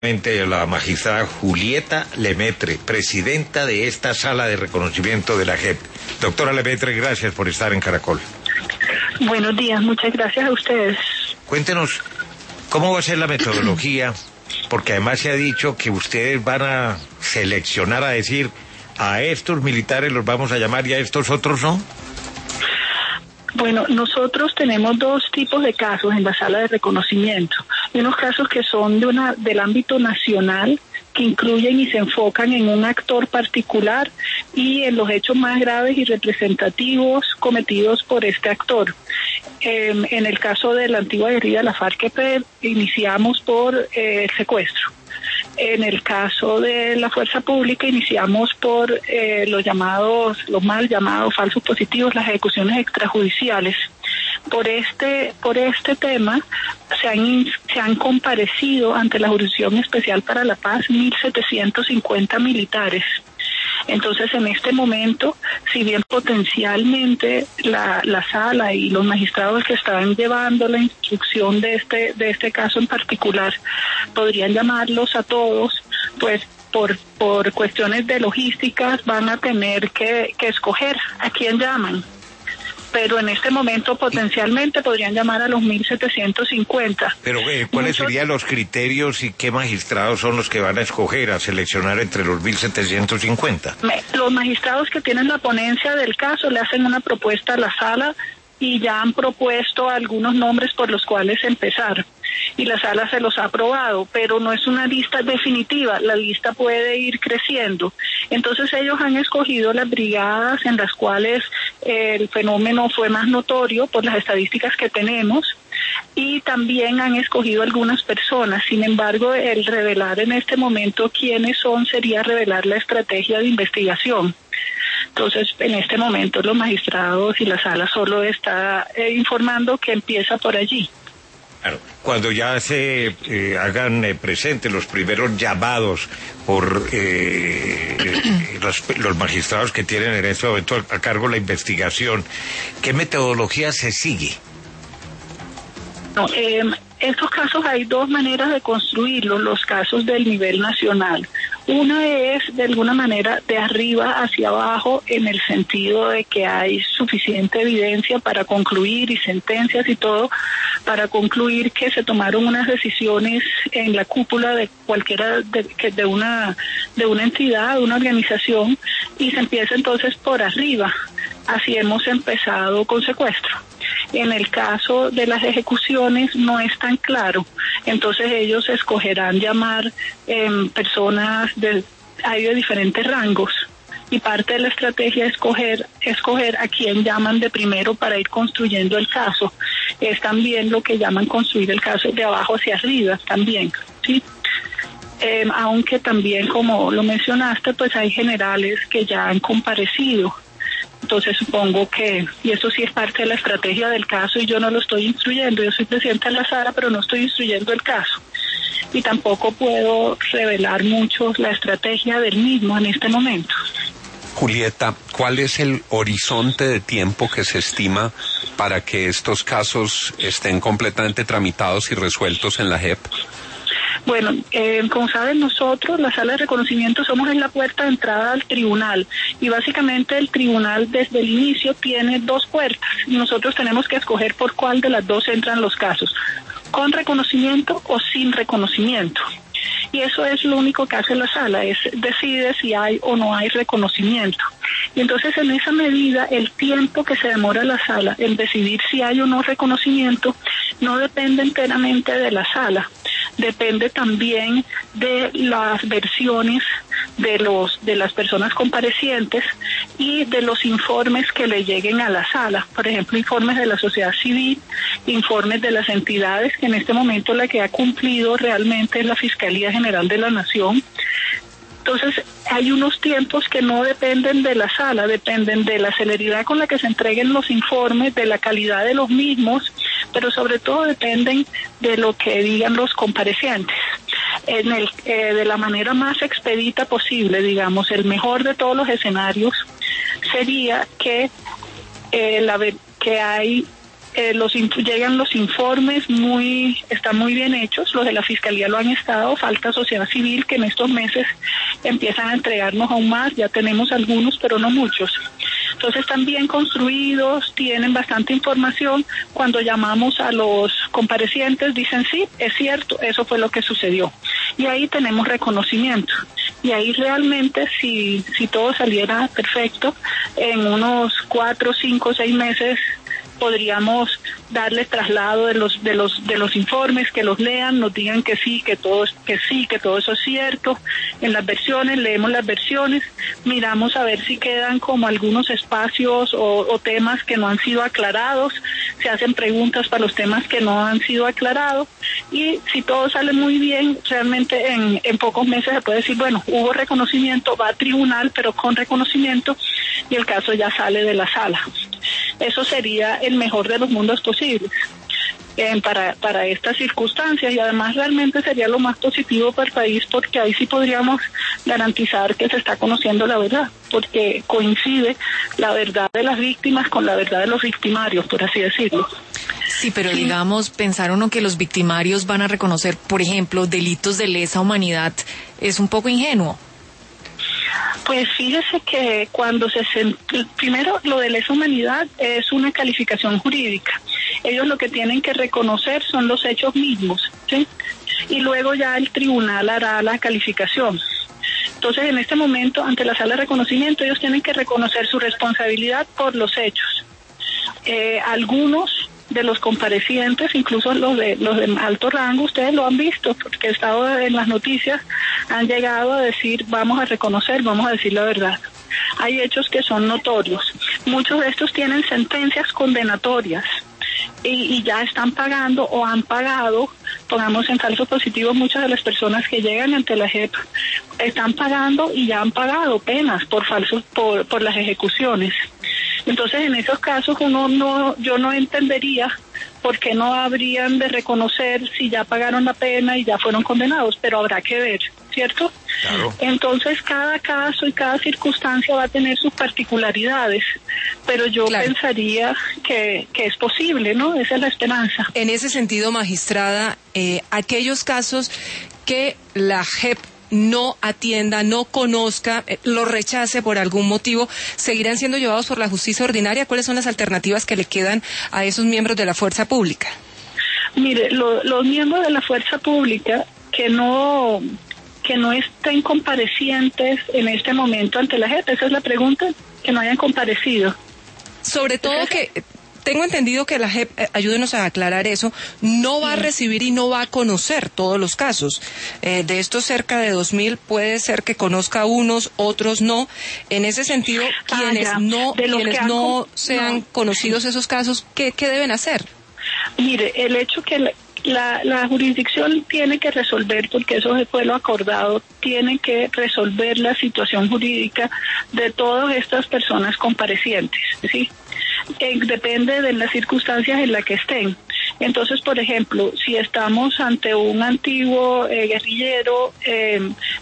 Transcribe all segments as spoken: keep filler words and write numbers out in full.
La magistrada Julieta Lemaitre, presidenta de esta sala de reconocimiento de la J E P. Doctora Lemaitre, gracias por estar en Caracol. Buenos días, muchas gracias a ustedes. Cuéntenos, ¿cómo va a ser la metodología? Porque además se ha dicho que ustedes van a seleccionar, a decir, a estos militares los vamos a llamar y a estos otros no. Bueno, nosotros tenemos dos tipos de casos en la sala de reconocimiento. Hay unos casos que son de una, del ámbito nacional, que incluyen y se enfocan en un actor particular y en los hechos más graves y representativos cometidos por este actor. Eh, en el caso de la antigua guerrilla de la FARC-E P, iniciamos por eh, el secuestro. En el caso de la fuerza pública iniciamos por eh, los llamados, los mal llamados falsos positivos, las ejecuciones extrajudiciales. Por este, por este tema se han, se han comparecido ante la Jurisdicción Especial para la Paz mil setecientos cincuenta militares. Entonces, en este momento, si bien potencialmente la, la sala y los magistrados que están llevando la instrucción de este, de este caso en particular, podrían llamarlos a todos, pues por, por cuestiones de logísticas van a tener que, que escoger a quién llaman. Pero en este momento potencialmente podrían llamar a los mil setecientos cincuenta. Pero eh, ¿cuáles Muchos... serían los criterios y qué magistrados son los que van a escoger, a seleccionar entre los mil setecientos cincuenta? Los magistrados que tienen la ponencia del caso le hacen una propuesta a la sala y ya han propuesto algunos nombres por los cuales empezar. Y la sala se los ha aprobado, pero no es una lista definitiva, la lista puede ir creciendo. Entonces ellos han escogido las brigadas en las cuales eh, el fenómeno fue más notorio por las estadísticas que tenemos, y también han escogido algunas personas. Sin embargo, el revelar en este momento quiénes son sería revelar la estrategia de investigación. Entonces, en este momento los magistrados y la sala solo está eh, informando que empieza por allí. Claro, cuando ya se eh, hagan eh, presentes los primeros llamados por eh, eh, los, los magistrados que tienen en este momento a, a cargo la investigación, ¿qué metodología se sigue? No, eh, estos casos hay dos maneras de construirlos, los casos del nivel nacional. Una es, de alguna manera, de arriba hacia abajo, en el sentido de que hay suficiente evidencia para concluir, y sentencias y todo, para concluir que se tomaron unas decisiones en la cúpula de cualquiera, de, de una de una entidad, de una organización, y se empieza entonces por arriba. Así hemos empezado con secuestro. En el caso de las ejecuciones no es tan claro, entonces ellos escogerán llamar eh, personas de, hay de diferentes rangos, y parte de la estrategia es escoger, escoger a quién llaman de primero para ir construyendo el caso. Es también lo que llaman construir el caso de abajo hacia arriba también, ¿sí? Eh, aunque también, como lo mencionaste, pues hay generales que ya han comparecido. Entonces supongo que, y eso sí es parte de la estrategia del caso, y yo no lo estoy instruyendo, yo soy presidenta de la sala, pero no estoy instruyendo el caso. Y tampoco puedo revelar mucho la estrategia del mismo en este momento. Julieta, ¿cuál es el horizonte de tiempo que se estima para que estos casos estén completamente tramitados y resueltos en la J E P? Bueno, eh, como saben nosotros, la sala de reconocimiento somos en la puerta de entrada al tribunal, y básicamente el tribunal desde el inicio tiene dos puertas y nosotros tenemos que escoger por cuál de las dos entran los casos, con reconocimiento o sin reconocimiento. Y eso es lo único que hace la sala, es decide si hay o no hay reconocimiento. Y entonces en esa medida el tiempo que se demora la sala en decidir si hay o no reconocimiento no depende enteramente de la sala, depende también de las versiones de los de las personas comparecientes y de los informes que le lleguen a la sala, por ejemplo, informes de la sociedad civil, informes de las entidades, que en este momento la que ha cumplido realmente es la Fiscalía General de la Nación. Entonces, hay unos tiempos que no dependen de la sala, dependen de la celeridad con la que se entreguen los informes, de la calidad de los mismos, pero sobre todo dependen de lo que digan los comparecientes. En el, eh, de la manera más expedita posible, digamos, el mejor de todos los escenarios sería que, eh, la, que hay eh, los llegan los informes muy, están muy bien hechos, los de la Fiscalía lo han estado, falta sociedad civil que en estos meses empiezan a entregarnos aún más, ya tenemos algunos pero no muchos. Entonces están bien construidos, tienen bastante información. Cuando llamamos a los comparecientes dicen sí, es cierto, eso fue lo que sucedió. Y ahí tenemos reconocimiento. Y ahí realmente si, si todo saliera perfecto, en unos cuatro, cinco, seis meses podríamos darle traslado de los de los de los informes, que los lean, nos digan que sí, que todo que sí, que todo eso es cierto. En las versiones leemos las versiones, miramos a ver si quedan como algunos espacios o, o temas que no han sido aclarados, se hacen preguntas para los temas que no han sido aclarados y si todo sale muy bien, realmente en en pocos meses se puede decir, bueno, hubo reconocimiento, va a tribunal, pero con reconocimiento y el caso ya sale de la sala. Eso sería el mejor de los mundos posibles eh, para, para estas circunstancias y además realmente sería lo más positivo para el país porque ahí sí podríamos garantizar que se está conociendo la verdad, porque coincide la verdad de las víctimas con la verdad de los victimarios, por así decirlo. Sí, pero sí. Digamos, pensar uno que los victimarios van a reconocer, por ejemplo, delitos de lesa humanidad es un poco ingenuo. Pues fíjese que cuando se... Primero, lo de lesa humanidad es una calificación jurídica. Ellos lo que tienen que reconocer son los hechos mismos, ¿sí? Y luego ya el tribunal hará la calificación. Entonces, en este momento, ante la sala de reconocimiento, ellos tienen que reconocer su responsabilidad por los hechos. Eh, algunos de los comparecientes, incluso los de los de alto rango, ustedes lo han visto, porque he estado en las noticias, han llegado a decir, vamos a reconocer, vamos a decir la verdad. Hay hechos que son notorios. Muchos de estos tienen sentencias condenatorias y, y ya están pagando o han pagado, pongamos en falso positivo, muchas de las personas que llegan ante la J E P están pagando y ya han pagado penas por falsos, por, por las ejecuciones. Entonces, en esos casos, uno no, yo no entendería por qué no habrían de reconocer si ya pagaron la pena y ya fueron condenados, pero habrá que ver, ¿cierto? Claro. Entonces, cada caso y cada circunstancia va a tener sus particularidades, pero yo claro. pensaría que, que es posible, ¿no? Esa es la esperanza. En ese sentido, magistrada, eh, aquellos casos que la J E P no atienda, no conozca, eh, lo rechace por algún motivo, ¿seguirán siendo llevados por la justicia ordinaria? ¿Cuáles son las alternativas que le quedan a esos miembros de la fuerza pública? Mire, lo, los miembros de la fuerza pública que no que no estén comparecientes en este momento ante la J E P, esa es la pregunta, que no hayan comparecido. Sobre todo que... Tengo entendido que la J E P, eh, ayúdenos a aclarar eso, no va a recibir y no va a conocer todos los casos. Eh, de estos cerca de dos mil, puede ser que conozca unos, otros no. En ese sentido, quienes ah, no, quienes que no sean no. conocidos esos casos, ¿qué, qué deben hacer? Mire, el hecho que la, la, la jurisdicción tiene que resolver, porque eso fue lo acordado, tiene que resolver la situación jurídica de todas estas personas comparecientes, ¿sí? Eh, depende de las circunstancias en las que estén. Entonces, por ejemplo, si estamos ante un antiguo eh, guerrillero, eh,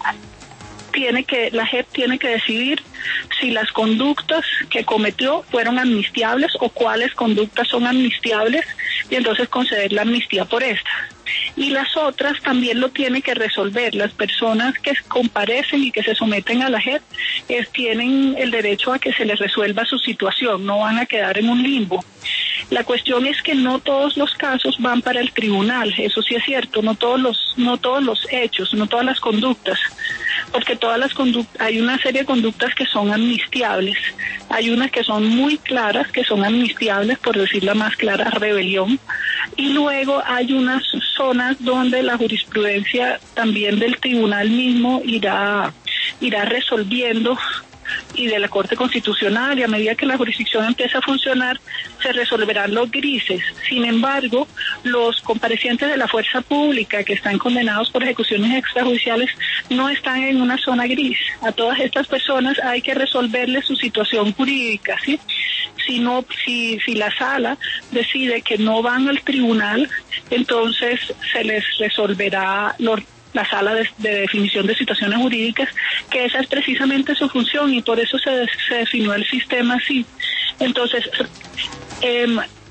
tiene que la J E P tiene que decidir si las conductas que cometió fueron amnistiables o cuáles conductas son amnistiables y entonces conceder la amnistía por estas. Y las otras también lo tiene que resolver. Las personas que comparecen y que se someten a la J E P es, tienen el derecho a que se les resuelva su situación, no van a quedar en un limbo. La cuestión es que no todos los casos van para el tribunal, eso sí es cierto, no todos los, no todos los hechos, no todas las conductas, porque todas las conductas, hay una serie de conductas que son amnistiables, hay unas que son muy claras, que son amnistiables, por decir la más clara, rebelión, y luego hay unas zonas donde la jurisprudencia también del tribunal mismo irá, irá resolviendo, y de la Corte Constitucional, y a medida que la jurisdicción empieza a funcionar, se resolverán los grises. Sin embargo, los comparecientes de la fuerza pública que están condenados por ejecuciones extrajudiciales no están en una zona gris. A todas estas personas hay que resolverles su situación jurídica, ¿sí? Si no, si, si la sala decide que no van al tribunal, entonces se les resolverá los la sala de, de definición de situaciones jurídicas, que esa es precisamente su función y por eso se, se definió el sistema así. Entonces, eh,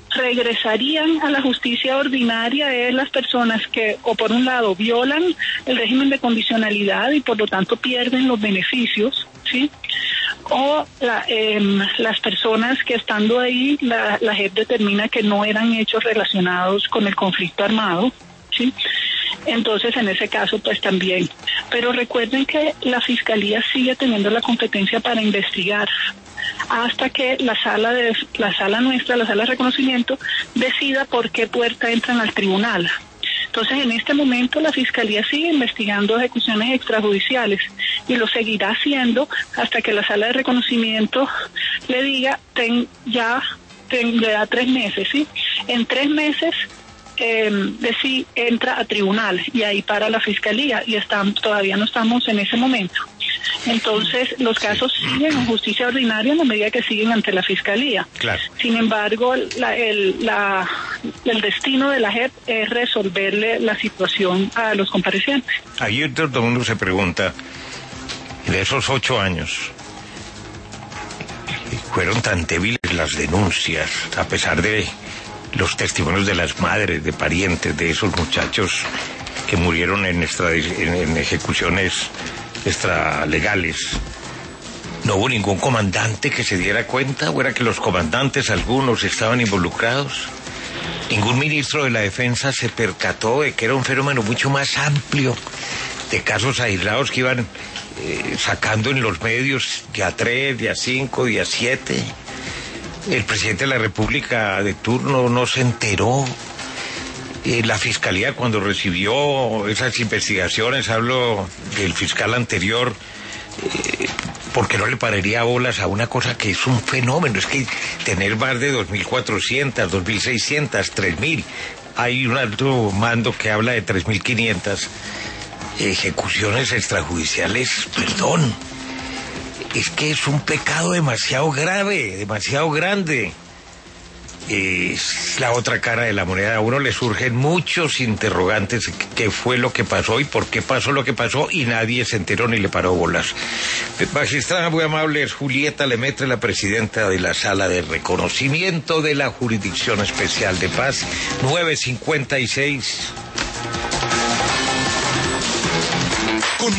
regresarían a la justicia ordinaria es las personas que, o por un lado, violan el régimen de condicionalidad y por lo tanto pierden los beneficios, ¿sí? O la, eh, las personas que estando ahí, la, la J E P determina que no eran hechos relacionados con el conflicto armado, ¿sí? Entonces, en ese caso, pues también. Pero recuerden que la Fiscalía sigue teniendo la competencia para investigar hasta que la sala de la sala nuestra, la sala de reconocimiento, decida por qué puerta entran al tribunal. Entonces, en este momento la Fiscalía sigue investigando ejecuciones extrajudiciales y lo seguirá haciendo hasta que la sala de reconocimiento le diga, ten, ya ten, le da tres meses, ¿sí? En tres meses eh, de sí entra a tribunal y ahí para la Fiscalía y están, todavía no estamos en ese momento. Entonces, los casos siguen en justicia ordinaria en la medida que siguen ante la Fiscalía. Claro. Sin embargo, la, el, la, el destino de la J E P es resolverle la situación a los comparecientes. Ahí todo el mundo se pregunta, en esos ocho años, fueron tan débiles las denuncias, a pesar de los testimonios de las madres, de parientes de esos muchachos que murieron en, extradi- en, en ejecuciones extralegales. ¿No hubo ningún comandante que se diera cuenta? ¿O era que los comandantes, algunos, estaban involucrados? Ningún ministro de la Defensa se percató de que era un fenómeno mucho más amplio, de casos aislados que iban eh, sacando en los medios día tres, día cinco, día siete. El presidente de la República de turno no se enteró. Eh, la Fiscalía, cuando recibió esas investigaciones, hablo del fiscal anterior, eh, porque no le pararía bolas a una cosa que es un fenómeno. Es que tener más de dos mil cuatrocientas, dos mil seiscientas, tres mil, hay un alto mando que habla de tres mil quinientas ejecuciones extrajudiciales, perdón. Es que es un pecado demasiado grave, demasiado grande. Es la otra cara de la moneda. A uno le surgen muchos interrogantes. ¿Qué fue lo que pasó y por qué pasó lo que pasó? Y nadie se enteró ni le paró bolas. Magistrada muy amable, es Julieta Lemaitre, la presidenta de la Sala de Reconocimiento de la Jurisdicción Especial de Paz, nueve cincuenta y seis.